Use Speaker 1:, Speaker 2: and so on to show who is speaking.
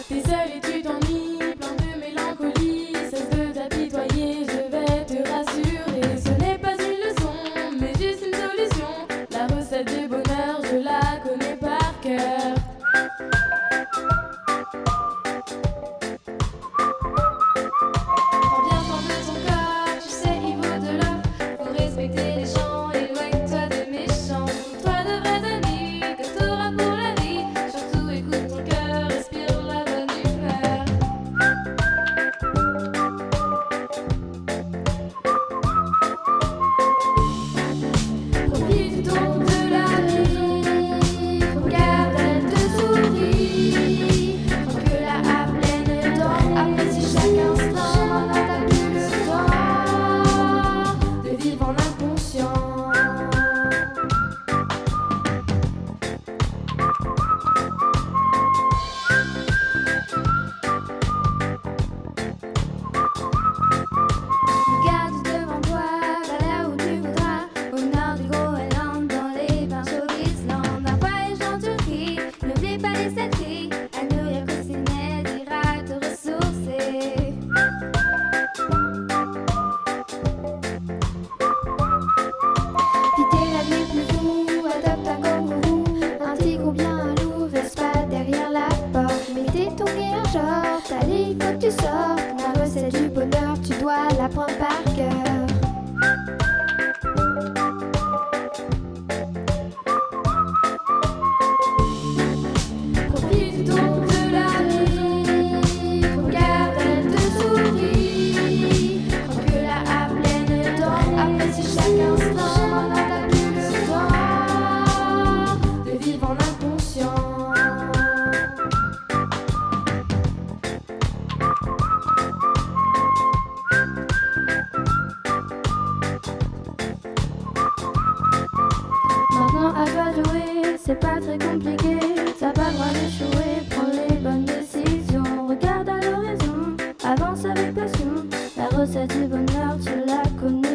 Speaker 1: T'es seul et tu t'ennuies, plein de mélancolie. Cesse de t'apitoyer, je vais te rassurer. Ce n'est pas une leçon, mais juste une solution. La recette du bonheur, je la connais par cœur. Prends bien soin de ton corps, tu sais, il vaut de l'or. Faut respecter les gens, éloigne-toi des méchants. Toi de vrais amis que t'auras pour la vie. Surtout écoute ton cœur, respire la bonne humeur. Profite donc de la vie, regarde, elle te sourit. Quand que la à pleine dents, apprécie chaque instant, n'attends plus le temps de vivre en inconscient. Regarde devant toi, va là où tu voudras. Au nord du Groenland, dans les bains chauds d'Islande. Un voyage en Turquie, n'oublie pas les selfies. À New York au ciné, ira te ressourcer. Quitter la nuit plus fou, adopte un kangourou. Un tigre ou bien un loup, reste pas derrière la porte. Mettez ton pied un short, allez, il faut que tu sortes. La recette du bonheur, tu dois l'apprendre par cœur. Profite donc de la vie, regarde, elle te sourit. Quand que la à pleine dents, apprécie chaque instant, n'attends plus le temps de vivre en inconscient. Maintenant à toi de jouer, c'est pas très compliqué. T'as pas le droit d'échouer, prends les bonnes décisions. Regarde à l'horizon, avance avec passion. La recette du bonheur, tu la connais.